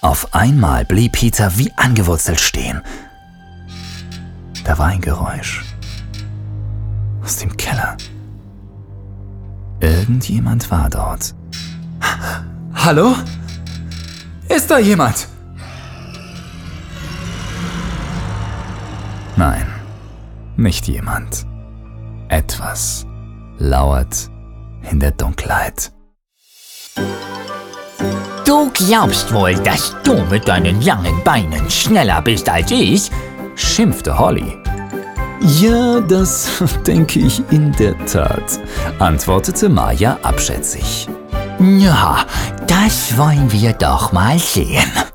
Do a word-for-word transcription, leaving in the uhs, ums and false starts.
Auf einmal blieb Peter wie angewurzelt stehen. Da war ein Geräusch. Aus dem Keller. Irgendjemand war dort. Hallo? Ist da jemand? Nein, nicht jemand. Etwas lauert in der Dunkelheit. Du glaubst wohl, dass du mit deinen langen Beinen schneller bist als ich? Schimpfte Holly. Ja, das denke ich in der Tat, antwortete Maya abschätzig. Ja, das wollen wir doch mal sehen.